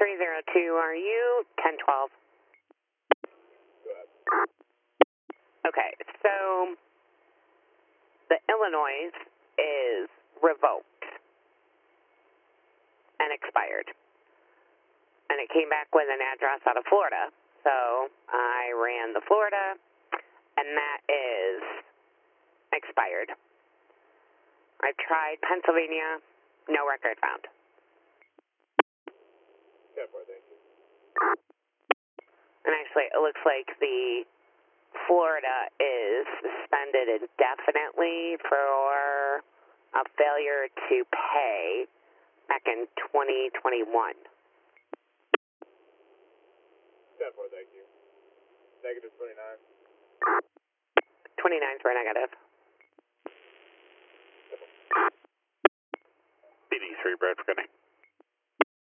302, are you 1012? Go ahead. Okay, so the Illinois is revoked and expired. And it came back with an address out of Florida. So I ran the Florida, and that is expired. I tried Pennsylvania, no record found. 10-4, thank you. And actually, it looks like the Florida is suspended indefinitely for a failure to pay back in 2021. 10-4, thank you. Negative 29. 29s were negative. BD3, Bradford, good night.